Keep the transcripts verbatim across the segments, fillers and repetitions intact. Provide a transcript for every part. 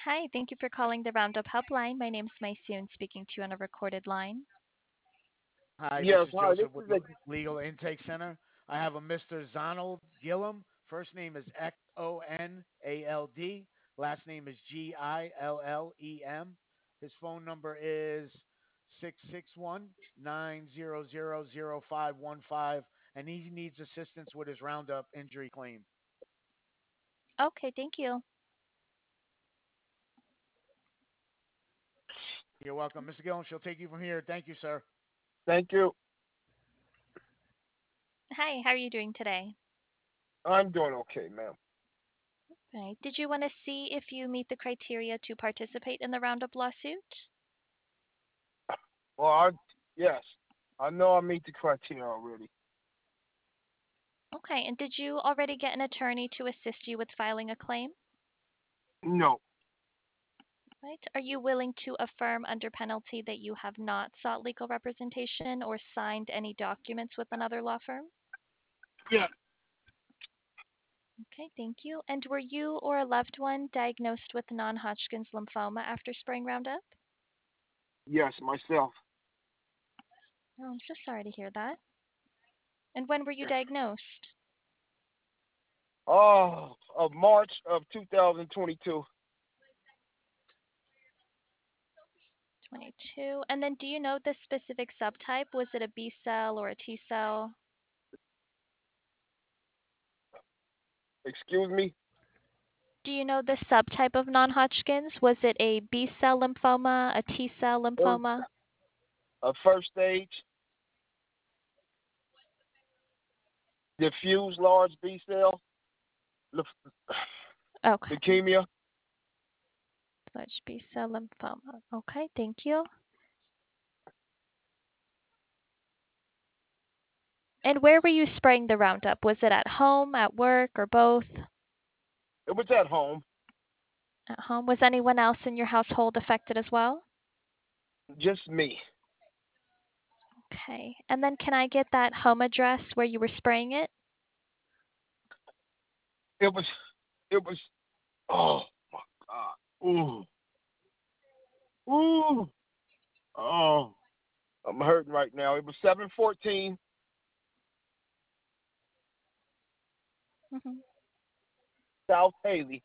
Hi, thank you for calling the Roundup Helpline. My name's Mysoon, speaking to you on a recorded line. Hi, this Yes, is hi. This Joseph with is the a Legal Intake Center. I have a Mister Zonald Gillum. First name is X O N A L D. Last name is G I L L E M. His phone number is six six one, nine zero zero, zero five one five, and he needs assistance with his Roundup injury claim. Okay, thank you. You're welcome. Mister Gillum, she'll take you from here. Thank you, sir. thank you. Hi, how are you doing today? I'm doing okay, ma'am. Right. Did you want to see if you meet the criteria to participate in the Roundup lawsuit? Well, I yes, I know I meet the criteria already. Okay, and did you already get an attorney to assist you with filing a claim? No, Right. Are you willing to affirm under penalty that you have not sought legal representation or signed any documents with another law firm? yeah, Okay, thank you. And were you or a loved one diagnosed with non-Hodgkin's lymphoma after spraying Roundup? yes, myself. Oh, I'm so sorry to hear that. And when were you diagnosed? Oh, of March of two thousand twenty-two. twenty-two. And then do you know the specific subtype? Was it a B cell or a T cell? Excuse me. Do you know the subtype of non-Hodgkin's? Was it a B cell lymphoma, a T cell It was lymphoma? a first stage diffuse large B cell leup- Okay. leukemia. Large B cell lymphoma. Okay, thank you. And where were you spraying the Roundup? Was it at home, at work, or both? It was at home. At home. Was anyone else in your household affected as well? Just me. Okay. And then can I get that home address where you were spraying it? It was. It was. Oh my God. Ooh. Ooh. Oh. I'm hurting right now. It was seven fourteen Hmm. South Haley,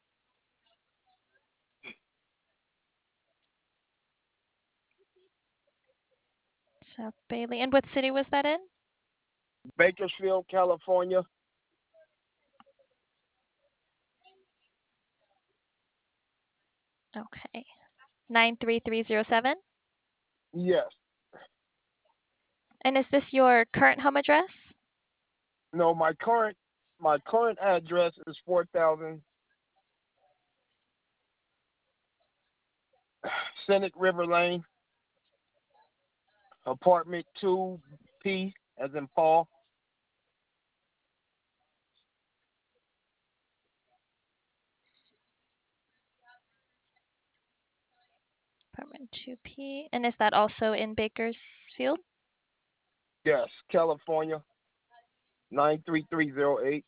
South Bailey. And what city was that in? Bakersfield, California. Okay. nine three three zero seven. Yes. And is this your current home address? No, my current my current address is four thousand Scenic River Lane, apartment two P as in Paul. Apartment two P. And is that also in Bakersfield? Yes, California nine three three zero eight.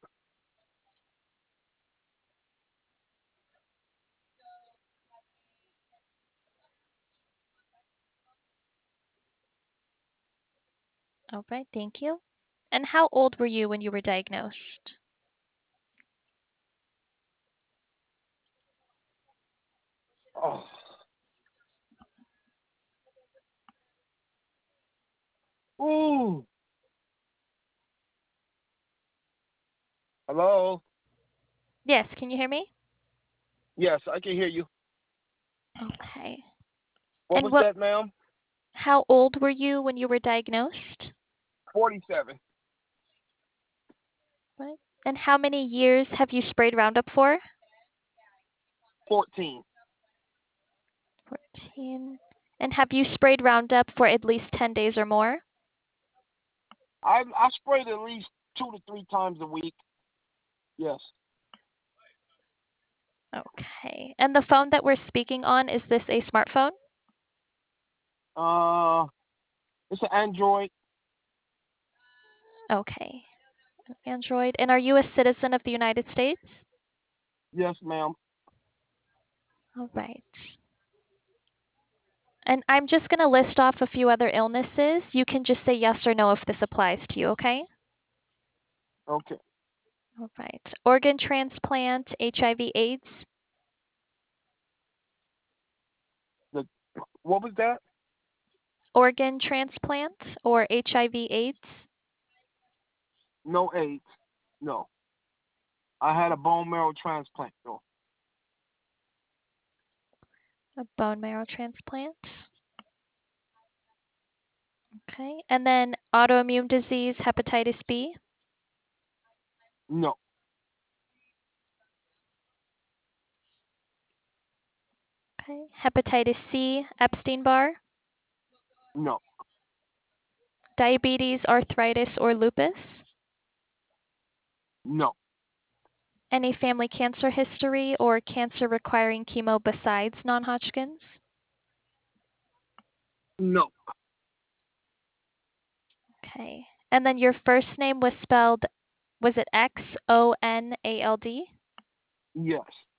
All right, thank you. And how old were you when you were diagnosed? Oh. Ooh. Hello? Yes, can you hear me? Yes, I can hear you. Okay. What And was what that, ma'am? how old were you when you were diagnosed? Forty seven. Right. And how many years have you sprayed Roundup for? Fourteen. fourteen. And have you sprayed Roundup for at least ten days or more? I I sprayed at least two to three times a week. Yes. Okay. And the phone that we're speaking on, is this a smartphone? Uh it's an Android. Okay. Android. And are you a citizen of the United States? Yes, ma'am. All right. And I'm just going to list off a few other illnesses. You can just say yes or no if this applies to you, okay? Okay. All right. Organ transplant, H I V AIDS, The what was that? organ transplant or H I V AIDS, No AIDS. No. I had a bone marrow transplant though. a bone marrow transplant. Okay. And then autoimmune disease, hepatitis B. No. Okay. Hepatitis C, Epstein-Barr, No. diabetes, arthritis, or lupus. No. Any family cancer history or cancer requiring chemo besides non-Hodgkin's? No. Okay. And then your first name was spelled, was it X O N A L D? Yes.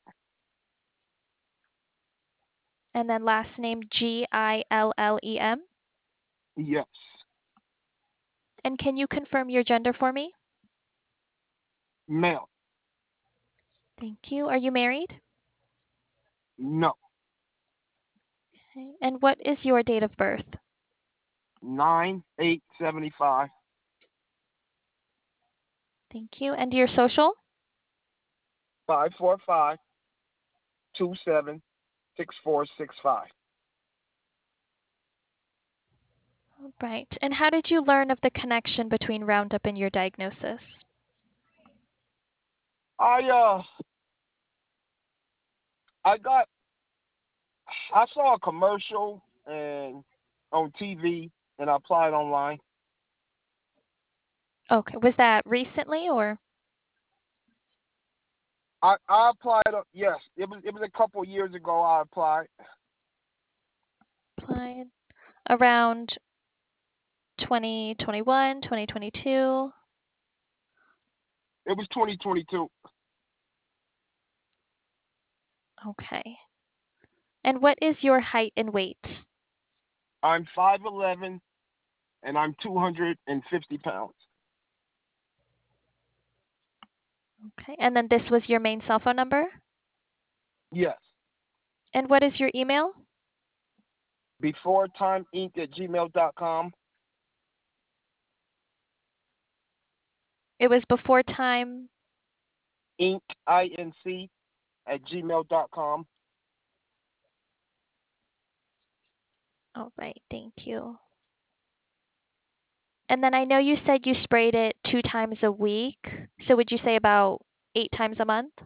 And then last name G I L L E M? Yes. And can you confirm your gender for me? Male. Thank you. Are you married? No. Okay. And what is your date of birth? Nine eight seventy five. Thank you. And your social? Five four five two seven six four six five. All right. And how did you learn of the connection between Roundup and your diagnosis? I uh I got I saw a commercial and on T V and I applied online. Okay. Was that recently or I, I applied uh, yes, it was it was a couple of years ago I applied. applied around twenty twenty-one, twenty twenty-two? It was twenty twenty-two. Okay. And what is your height and weight? I'm five eleven and I'm two hundred fifty pounds. Okay. And then this was your main cell phone number? Yes. And what is your email? Before time inc at gmail dot com. It was before time. Inc I N C at gmail dot com. All right. Thank you. And then I know you said you sprayed it two times a week. So would you say about eight times a month?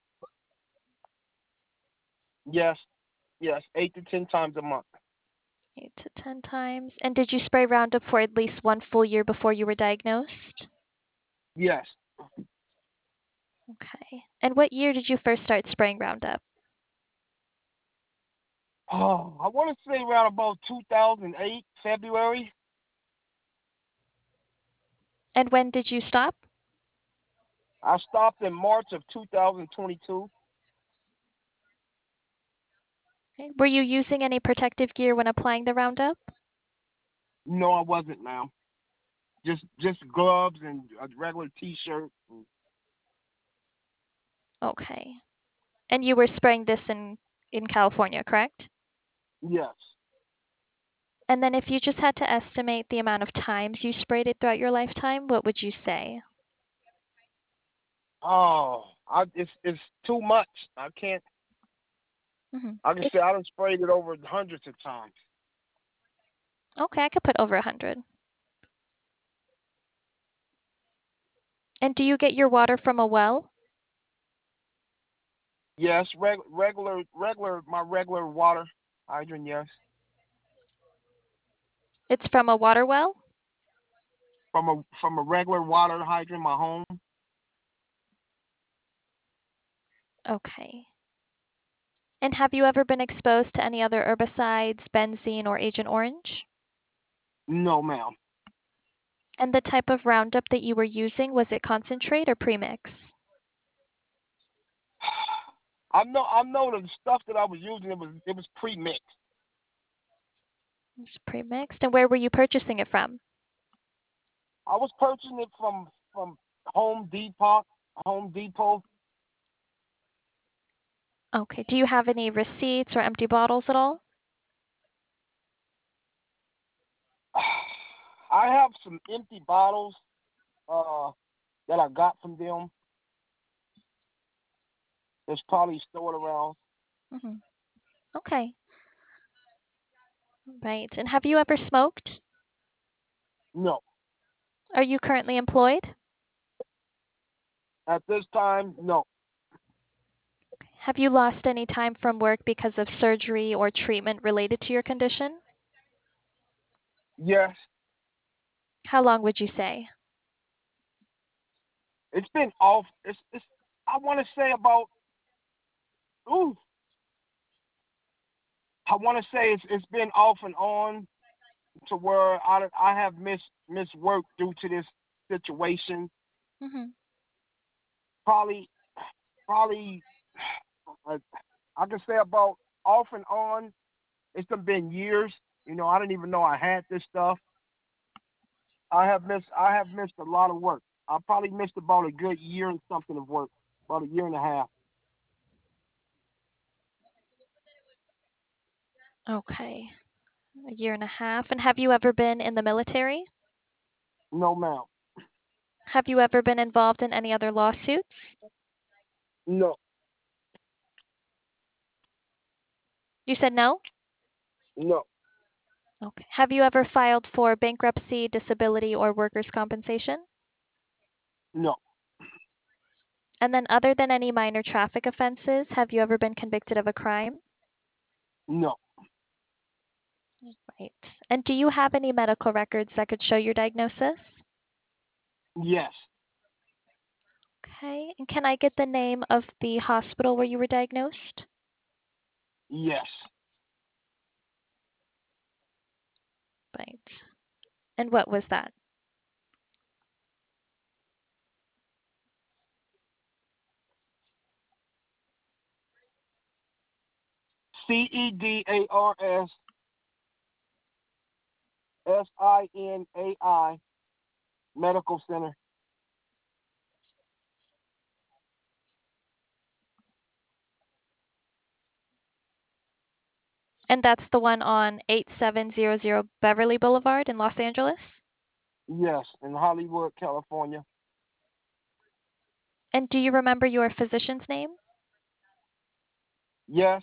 Yes, yes, eight to ten times a month. Eight to ten times. And did you spray Roundup for at least one full year before you were diagnosed? Yes. Okay. And what year did you first start spraying Roundup? Oh, I want to say around about two thousand eight, February. And when did you stop? I stopped in March of two thousand twenty-two. Okay. Were you using any protective gear when applying the Roundup? No, I wasn't, ma'am. Just just gloves and a regular T-shirt. Okay. And you were spraying this in in California, correct? Yes. And then if you just had to estimate the amount of times you sprayed it throughout your lifetime, what would you say? Oh, I, it's it's too much. I can't. Hmm. I can If, say I done sprayed it over hundreds of times. okay, I could put over a hundred. And do you get your water from a well? Yes, reg, regular regular my regular water hydrant. Yes, It's from a water well? from a from a regular water hydrant, my home. Okay. And have you ever been exposed to any other herbicides, benzene, or Agent Orange? No, ma'am. And the type of Roundup that you were using, was it concentrate or premix? I know I know the stuff that I was using it was it was pre mixed. It's pre-mixed. And where were you purchasing it from? I was purchasing it from from Home Depot. Home Depot. Okay. Do you have any receipts or empty bottles at all? I have some empty bottles uh, that I got from them. It's probably stored around. Hmm. Okay. Right. And have you ever smoked? No, Are you currently employed? at this time, no. Have you lost any time from work because of surgery or treatment related to your condition? Yes, How long would you say? it's been off. It's it's. I want to say about. Ooh, I want to say it's it's been off and on to where I I have missed missed work due to this situation. Hmm. Probably probably uh, I can say about off and on. It's been years. You know, I didn't even know I had this stuff. I have missed I have missed a lot of work. I probably missed about a good year and something of work, about a year and a half. Okay. A year and a half. And have you ever been in the military? No, ma'am. Have you ever been involved in any other lawsuits? No, You said no? no, Okay. Have you ever filed for bankruptcy, disability, or workers' compensation? no, And then, other than any minor traffic offenses, have you ever been convicted of a crime? no. Right. And do you have any medical records that could show your diagnosis? Yes, Okay. And can I get the name of the hospital where you were diagnosed? yes. Right. And what was that? C E D A R S S I N A I Medical Center. And that's the one on eighty-seven hundred Beverly Boulevard in Los Angeles? Yes, in Hollywood, California. And do you remember your physician's name? Yes,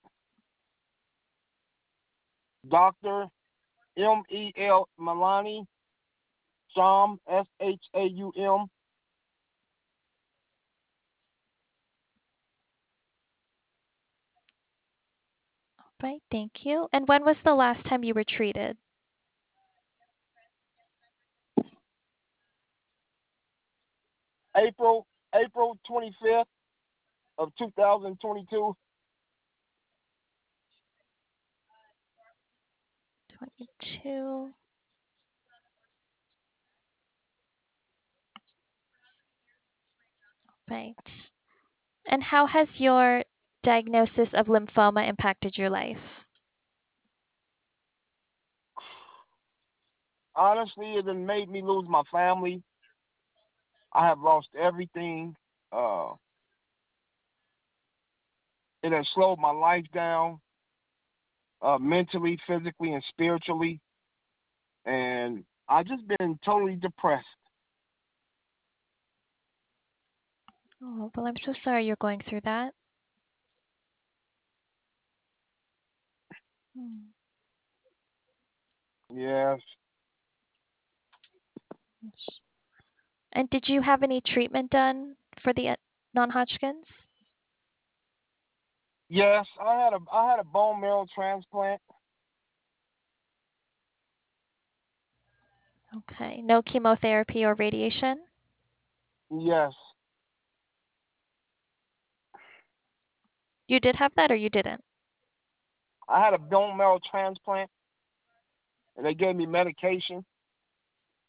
Doctor M E L Milani Sham S H A U M. Right, thank you. And when was the last time you were treated? April April twenty fifth of two thousand twenty two. twenty-two. Right. And how has your diagnosis of lymphoma impacted your life? Honestly, it done made me lose my family. I have lost everything. Uh, it has slowed my life down, uh, mentally, physically, and spiritually. And I just been totally depressed. Oh, well, I'm so sorry you're going through that. Hmm. Yes. And did you have any treatment done for the uh, non-Hodgkin's? Yes, I had a I had a bone marrow transplant. Okay. No chemotherapy or radiation? Yes. You did have that or you didn't? I had a bone marrow transplant and they gave me medication.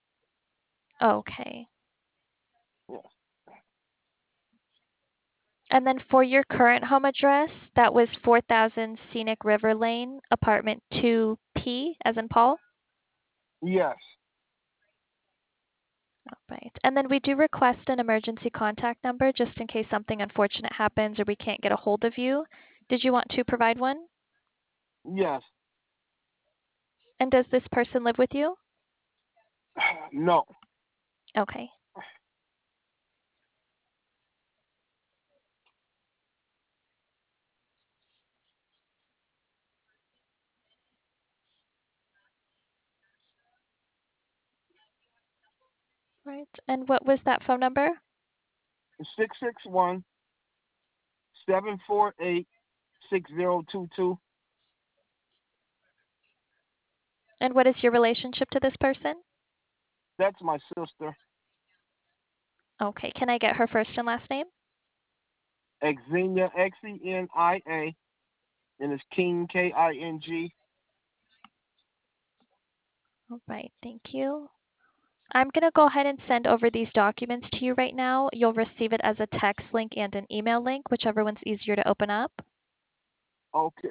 Okay. Yes. And then for your current home address, that was four thousand Scenic River Lane, apartment two P, as in Paul? Yes. All right. And then we do request an emergency contact number just in case something unfortunate happens or we can't get a hold of you. Did you want to provide one? Yes. And does this person live with you? No. Okay. Right. And what was that phone number? Six six one seven four eight six zero two two. And what is your relationship to this person? That's my sister. Okay. Can I get her first and last name? Xenia, X E N I A, and it's King, K I N G. All right. Thank you. I'm going to go ahead and send over these documents to you right now. You'll receive it as a text link and an email link, whichever one's easier to open up. Okay.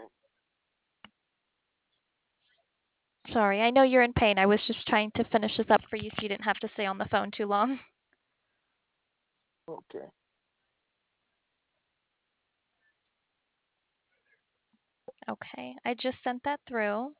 Sorry, I know you're in pain. I was just trying to finish this up for you so you didn't have to stay on the phone too long. Okay. Okay, I just sent that through.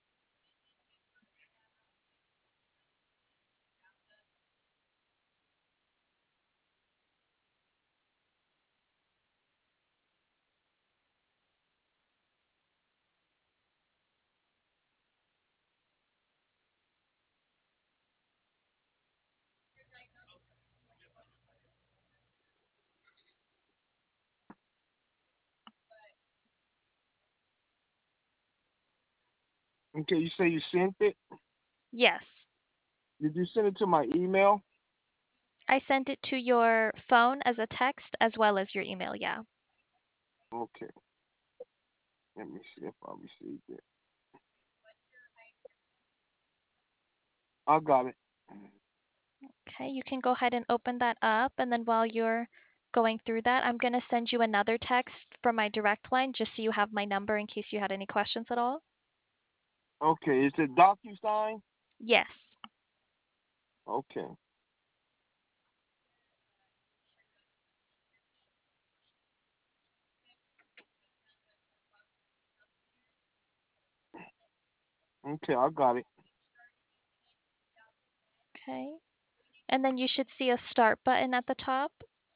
Okay, you say you sent it? Yes, Did you send it to my email? I sent it to your phone as a text as well as your email, yeah. Okay. Let me see if I received it. I got it. Okay, you can go ahead and open that up, and then while you're going through that, I'm going to send you another text from my direct line just so you have my number in case you had any questions at all. Okay, is it DocuSign? Yes. Okay. Okay, I got it. Okay. And then you should see a start button at the top.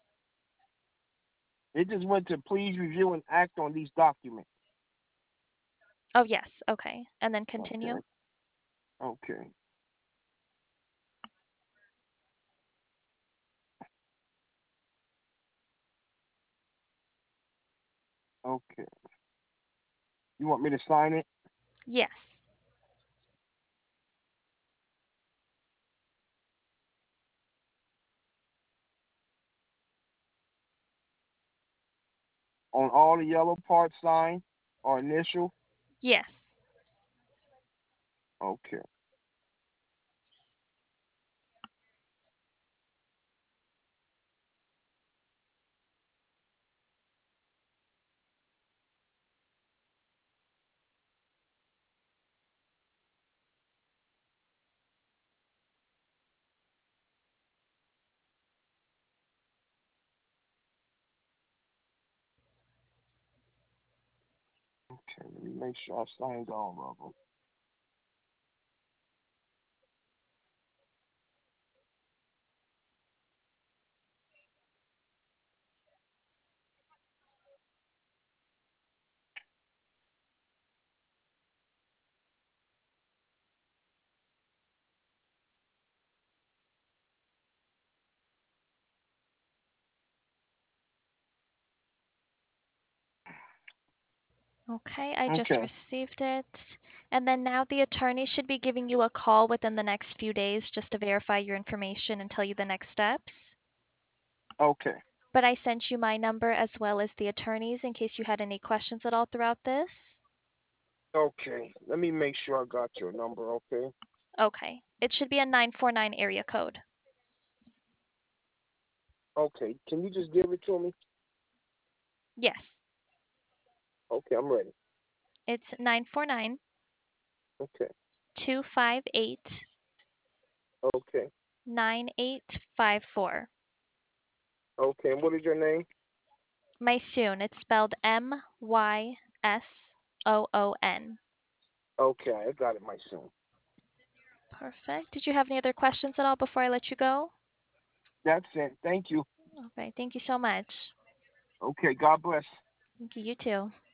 It just went to please review and act on these documents. Oh, yes. Okay. And then continue. Okay. Okay. Okay. You want me to sign it? Yes. On all the yellow parts, sign or initial? Yes. Okay. Okay, let me make sure I signed all of them. Okay, I just Okay. received it. And then now the attorney should be giving you a call within the next few days just to verify your information and tell you the next steps. Okay. But I sent you my number as well as the attorney's in case you had any questions at all throughout this. Okay. Let me make sure I got your number, okay? Okay. It should be a nine four nine area code. Okay. Can you just give it to me? Yes. Okay, I'm ready. It's nine four nine, Okay. two five eight, Okay. nine eight five four. Okay. And what is your name? Mysoon. It's spelled M Y S O O N. Okay, I got it, my son. Perfect. Did you have any other questions at all before I let you go? That's it. Thank you. Okay. Thank you so much. Okay, God bless. Thank you. You too.